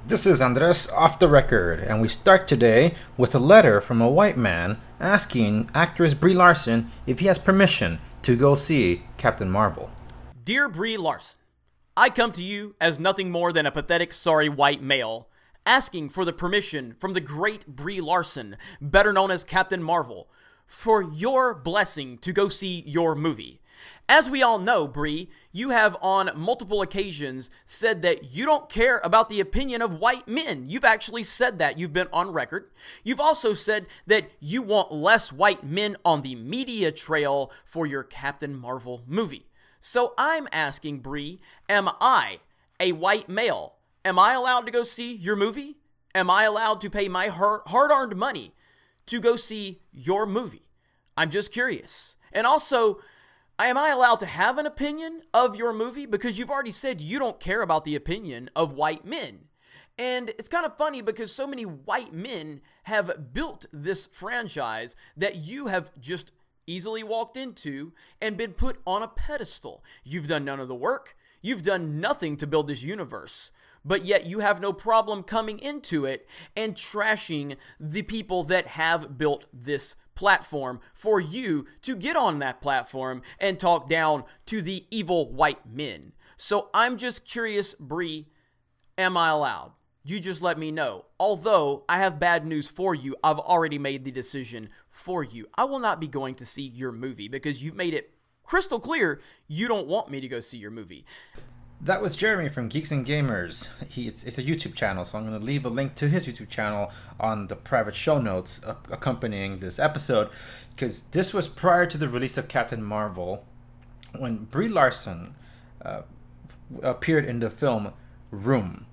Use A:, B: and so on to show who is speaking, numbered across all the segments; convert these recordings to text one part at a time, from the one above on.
A: This is Andres off the record, and we start today with a letter from a white man asking actress Brie Larson if he has permission to go see Captain Marvel.
B: Dear Brie Larson, I come to you as nothing more than a pathetic, sorry white male, asking for the permission from the great Brie Larson, better known as Captain Marvel, for your blessing to go see your movie. As we all know, Brie, you have on multiple occasions said that you don't care about the opinion of white men. You've actually said that. You've been on record. You've also said that you want less white men on the media trail for your Captain Marvel movie. So I'm asking, Brie, am I a white male? Am I allowed to go see your movie? Am I allowed to pay my hard-earned money to go see your movie? I'm just curious. And also, am I allowed to have an opinion of your movie? Because you've already said you don't care about the opinion of white men. And it's kind of funny because so many white men have built this franchise that you have just easily walked into and been put on a pedestal. You've done none of the work. You've done nothing to build this universe. But yet you have no problem coming into it and trashing the people that have built this platform for you to get on that platform and talk down to the evil white men. So I'm just curious, Brie, am I allowed? You just let me know. Although I have bad news for you, I've already made the decision for you. I will not be going to see your movie because you've made it crystal clear you don't want me to go see your movie.
A: That was Jeremy from Geeks and Gamers. It's a YouTube channel, so I'm going to leave a link to his YouTube channel on the private show notes accompanying this episode, because this was prior to the release of Captain Marvel, when Brie Larson appeared in the film Room.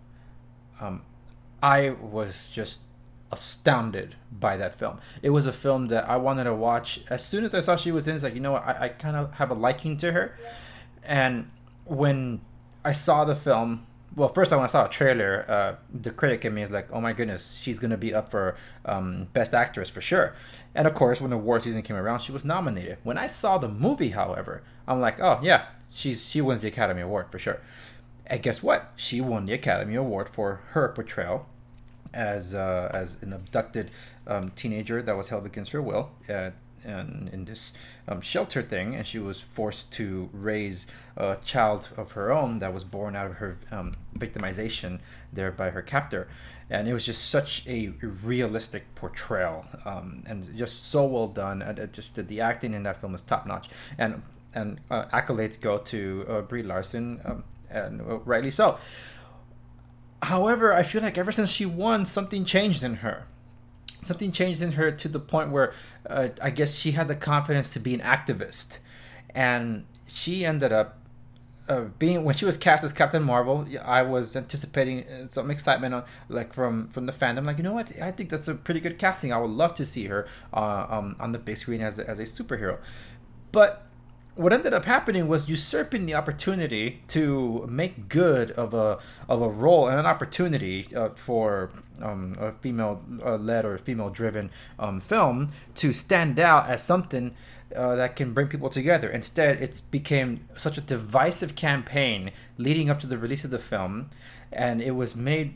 A: I was just astounded by that film. It was a film that I wanted to watch. As soon as I saw she was in, it's like, you know what, I kind of have a liking to her. And when I saw the film, well, first when I saw a trailer, the critic in me is like, oh my goodness, she's going to be up for Best Actress for sure. And of course, when award season came around, she was nominated. When I saw the movie, however, I'm like, oh yeah, she wins the Academy Award for sure. And guess what? She won the Academy Award for her portrayal as an abducted teenager that was held against her will in this shelter thing, and she was forced to raise a child of her own that was born out of her victimization there by her captor. And it was just such a realistic portrayal, and just so well done. Just the acting in that film is top notch, and accolades go to Brie Larson, and rightly so. However, I feel like ever since she won, something changed in her. Something changed in her to the point where I guess she had the confidence to be an activist. And she ended up being, when she was cast as Captain Marvel, I was anticipating some excitement from the fandom. Like, you know what? I think that's a pretty good casting. I would love to see her on the big screen as a superhero. But what ended up happening was usurping the opportunity to make good of a role and an opportunity for a female-led or female-driven film to stand out as something that can bring people together. Instead, it became such a divisive campaign leading up to the release of the film, and it was made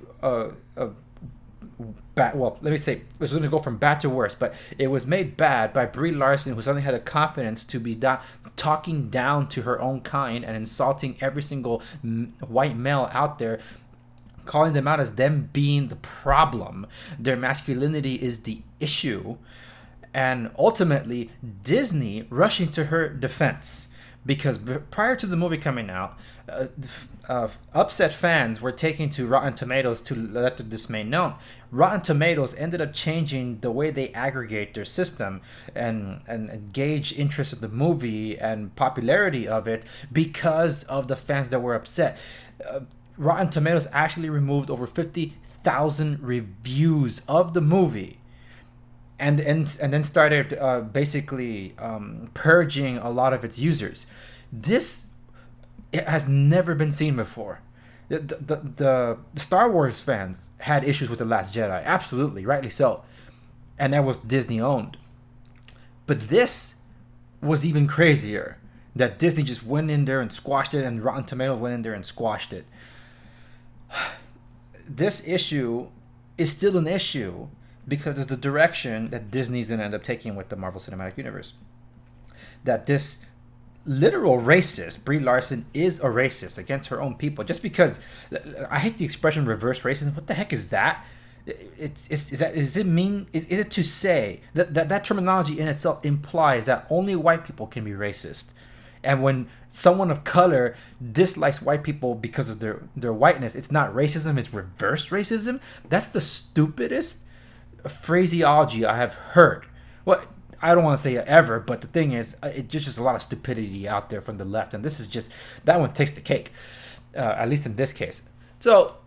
A: bad. Well, let me say, it was going to go from bad to worse, but it was made bad by Brie Larson, who suddenly had the confidence to be talking down to her own kind and insulting every single white male out there, calling them out as them being the problem. Their masculinity is the issue. And ultimately, Disney rushing to her defense. Because prior to the movie coming out, upset fans were taking to Rotten Tomatoes to let their dismay known. Rotten Tomatoes ended up changing the way they aggregate their system and gauge interest in the movie and popularity of it because of the fans that were upset. Rotten Tomatoes actually removed over 50,000 reviews of the movie. And then started basically purging a lot of its users. This has never been seen before. The Star Wars fans had issues with The Last Jedi, absolutely, rightly so, and that was Disney owned. But this was even crazier, that Disney just went in there and squashed it, and Rotten Tomatoes went in there and squashed it. this issue is still an issue because of the direction that Disney's going to end up taking with the Marvel Cinematic Universe. That this literal racist, Brie Larson, is a racist against her own people. Just because, I hate the expression reverse racism. What the heck is that? Is it to say that terminology in itself implies that only white people can be racist? And when someone of color dislikes white people because of their whiteness, it's not racism, it's reverse racism? That's the stupidest phraseology I have heard. Well, I don't want to say ever, but the thing is, it's just a lot of stupidity out there from the left, and this is just, that one takes the cake, at least in this case. So,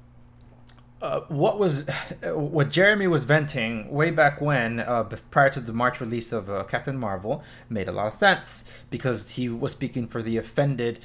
A: what Jeremy was venting way back when, prior to the March release of Captain Marvel, made a lot of sense, because he was speaking for the offended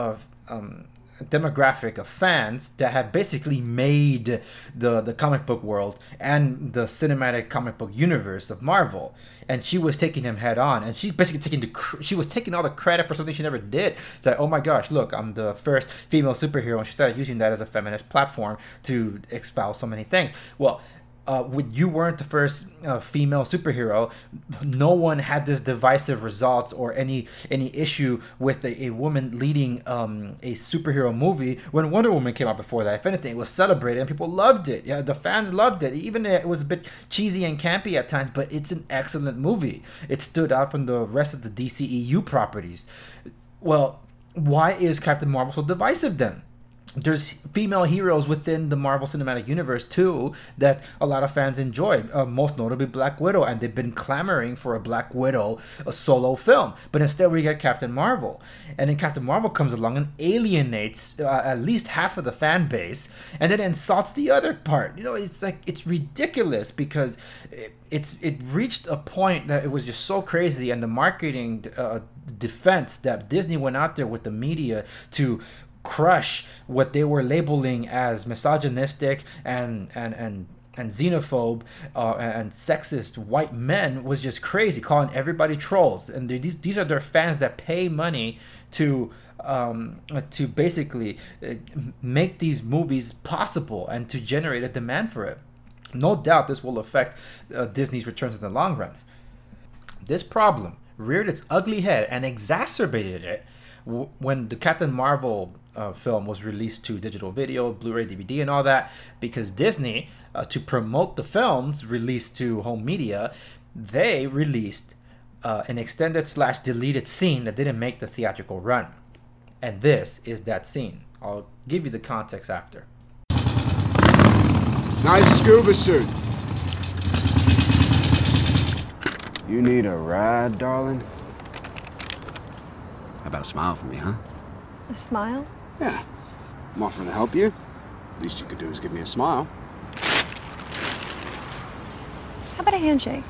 A: demographic of fans that have basically made the comic book world and the cinematic comic book universe of Marvel. And she was taking him head on, and she's basically she was taking all the credit for something she never did. It's like, oh my gosh, look, I'm the first female superhero, and she started using that as a feminist platform to espouse so many things. Well, you weren't the first female superhero. No one had this divisive results or any issue with a woman leading a superhero movie when Wonder Woman came out before that. If anything, it was celebrated and people loved it. Yeah, the fans loved it. Even it was a bit cheesy and campy at times, but it's an excellent movie. It stood out from the rest of the DCEU properties. Well, why is Captain Marvel so divisive then? There's female heroes within the Marvel Cinematic Universe too that a lot of fans enjoy, most notably Black Widow, and they've been clamoring for a Black Widow, a solo film. But instead we get Captain Marvel, and then Captain Marvel comes along and alienates at least half of the fan base, and then insults the other part. You know, it's like, it's ridiculous, because it reached a point that it was just so crazy, and the marketing defense that Disney went out there with the media to crush what they were labeling as misogynistic and xenophobe and sexist white men was just crazy, calling everybody trolls. And these are their fans that pay money to basically make these movies possible and to generate a demand for it. No doubt this will affect Disney's returns in the long run. This problem reared its ugly head and exacerbated it when the Captain Marvel film was released to digital video, Blu-ray, DVD, and all that, because Disney, to promote the film's release to home media, they released an extended / deleted scene that didn't make the theatrical run. And this is that scene. I'll give you the context after.
C: Nice scuba suit. You need a ride, darling? How about a smile from me, huh?
D: A smile?
C: Yeah. I'm offering to help you. Least you could do is give me a smile.
D: How about a handshake?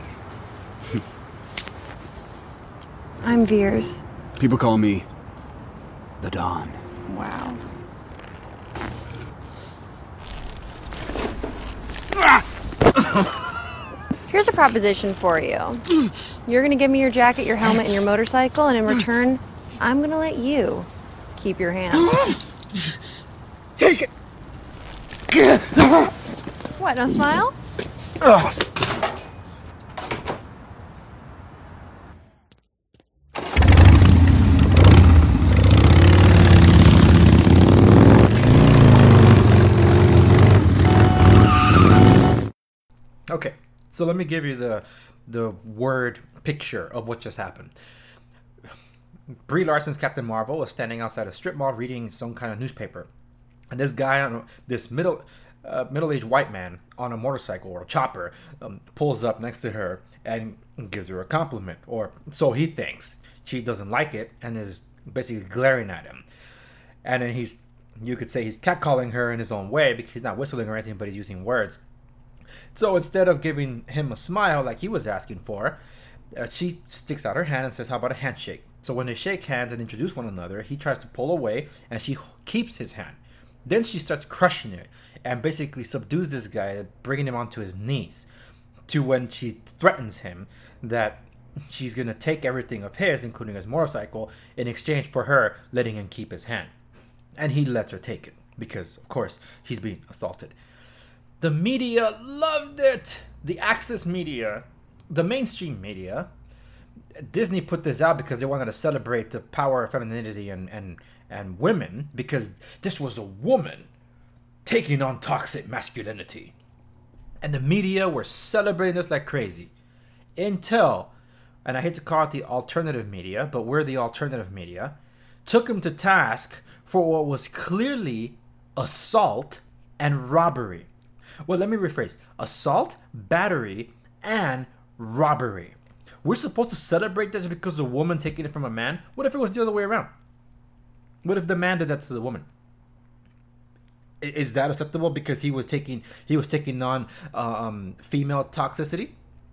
D: I'm Veers.
C: People call me the Don.
D: Wow. Here's a proposition for you. You're gonna give me your jacket, your helmet, and your motorcycle, and in return, I'm gonna let you keep your hand.
C: Take it!
D: What, no smile?
A: Okay, so let me give you the word picture of what just happened. Brie Larson's Captain Marvel was standing outside a strip mall reading some kind of newspaper, and this guy, this middle-aged white man on a motorcycle or a chopper, pulls up next to her and gives her a compliment, or so he thinks. She doesn't like it and is basically glaring at him, and then you could say he's catcalling her in his own way, because he's not whistling or anything, but he's using words. So instead of giving him a smile like he was asking for, she sticks out her hand and says, how about a handshake? So when they shake hands and introduce one another, he tries to pull away and she keeps his hand. Then she starts crushing it and basically subdues this guy, bringing him onto his knees, to when she threatens him that she's going to take everything of his, including his motorcycle, in exchange for her letting him keep his hand. And he lets her take it because, of course, he's being assaulted. The media loved it. The Access media, the mainstream media, Disney put this out because they wanted to celebrate the power of femininity and women, because this was a woman taking on toxic masculinity. And the media were celebrating this like crazy. Until, and I hate to call it the alternative media, but we're the alternative media, took him to task for what was clearly assault and robbery. Well, let me rephrase. Assault, battery, and robbery. We're supposed to celebrate this because the woman taking it from a man? What if it was the other way around? What if the man did that to the woman? Is that acceptable because he was taking on female toxicity?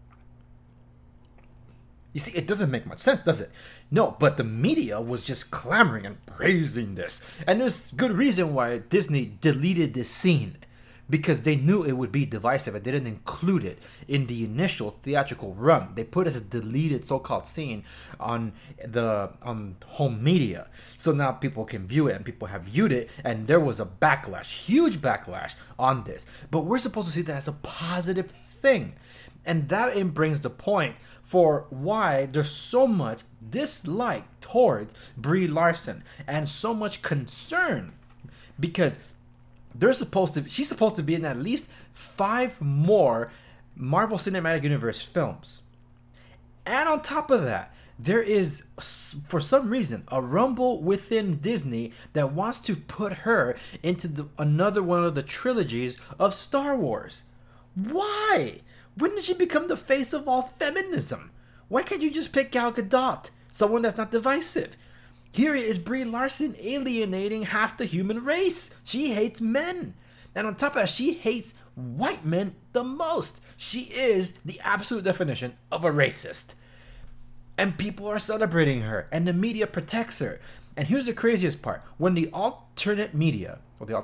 A: You see, it doesn't make much sense, does it? No, but the media was just clamoring and praising this. And there's good reason why Disney deleted this scene. Because they knew it would be divisive and they didn't include it in the initial theatrical run. They put it as a deleted so-called scene on home media. So now people can view it, and people have viewed it, and there was a backlash, huge backlash on this. But we're supposed to see that as a positive thing. And that brings the point for why there's so much dislike towards Brie Larson and so much concern. Because she's supposed to be in at least 5 more Marvel Cinematic Universe films. And on top of that, there is, for some reason, a rumble within Disney that wants to put her into another one of the trilogies of Star Wars. Why? When did she become the face of all feminism? Why can't you just pick Gal Gadot, someone that's not divisive? Here is Brie Larson alienating half the human race. She hates men. And on top of that, she hates white men the most. She is the absolute definition of a racist. And people are celebrating her, and the media protects her. And here's the craziest part. When the alternative media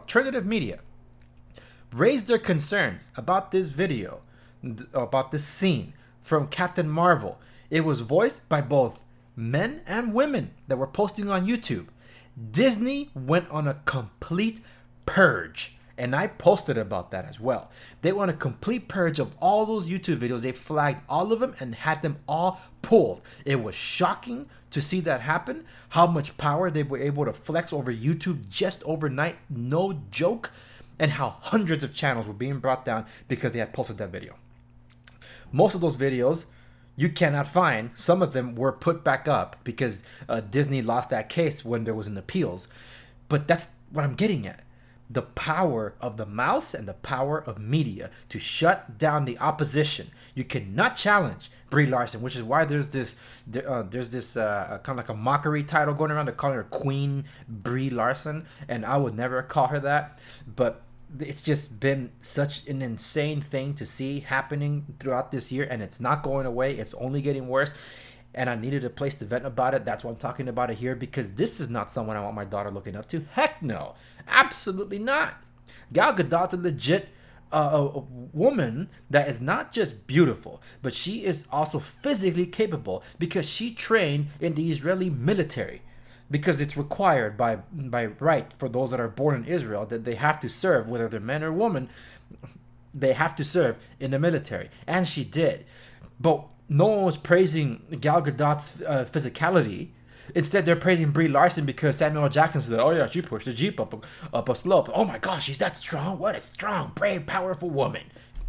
A: raised their concerns about this video, about this scene from Captain Marvel, it was voiced by both men and women that were posting on YouTube. Disney went on a complete purge, and I posted about that as well. They went on a complete purge of all those YouTube videos. They flagged all of them and had them all pulled. It was shocking to see that happen, how much power they were able to flex over YouTube just overnight, no joke, and how hundreds of channels were being brought down because they had posted that video. Most of those videos you cannot find. Some of them were put back up because Disney lost that case when there was an appeals. But that's what I'm getting at. The power of the mouse and the power of media to shut down the opposition. You cannot challenge Brie Larson, which is why there's this kind of like a mockery title going around. They're calling her Queen Brie Larson, and I would never call her that. But it's just been such an insane thing to see happening throughout this year, and it's not going away. It's only getting worse, and I needed a place to vent about it. That's why I'm talking about it here, because this is not someone I want my daughter looking up to. Heck no, absolutely not. Gal Gadot's a legit a woman that is not just beautiful, but she is also physically capable because she trained in the Israeli military. Because it's required by right for those that are born in Israel that they have to serve, whether they're men or women, they have to serve in the military. And she did. But no one was praising Gal Gadot's physicality. Instead, they're praising Brie Larson because Samuel L. Jackson said, oh yeah, she pushed the Jeep up a slope. Oh my gosh, she's that strong. What a strong, brave, powerful woman.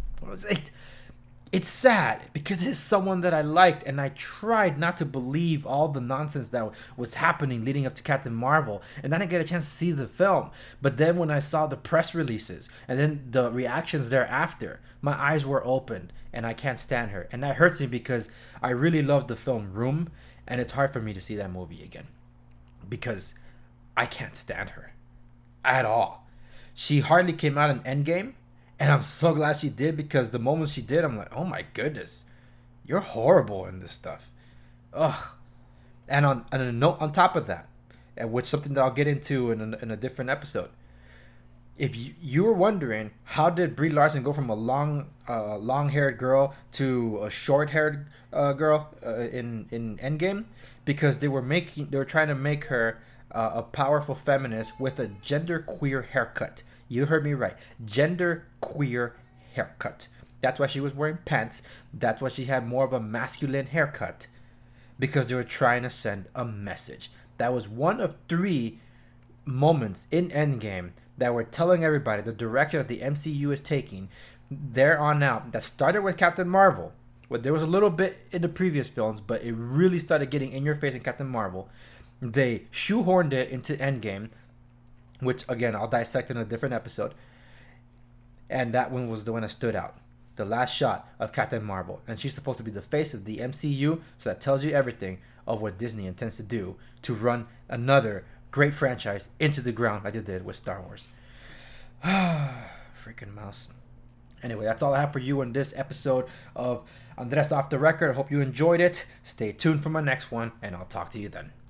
A: It's sad because it's someone that I liked, and I tried not to believe all the nonsense that was happening leading up to Captain Marvel, and then I get a chance to see the film. But then when I saw the press releases and then the reactions thereafter, my eyes were opened, and I can't stand her. And that hurts me because I really love the film Room, and it's hard for me to see that movie again because I can't stand her at all. She hardly came out in Endgame. And I'm so glad she did, because the moment she did, I'm like, oh my goodness, you're horrible in this stuff. Ugh. And on top of that, and which something that I'll get into in a different episode, if you were wondering how did Brie Larson go from a long-haired girl to a short-haired girl in Endgame, because they were trying to make her a powerful feminist with a genderqueer haircut. You heard me right. Gender queer haircut. That's why she was wearing pants. That's why she had more of a masculine haircut. Because they were trying to send a message. That was one of 3 moments in Endgame that were telling everybody the direction that the MCU is taking there on out. That started with Captain Marvel. Well, there was a little bit in the previous films, but it really started getting in your face in Captain Marvel. They shoehorned it into Endgame, which, again, I'll dissect in a different episode. And that one was the one that stood out. The last shot of Captain Marvel. And she's supposed to be the face of the MCU, so that tells you everything of what Disney intends to do to run another great franchise into the ground like they did with Star Wars. Freaking mouse. Anyway, that's all I have for you in this episode of Andres Off the Record. I hope you enjoyed it. Stay tuned for my next one, and I'll talk to you then.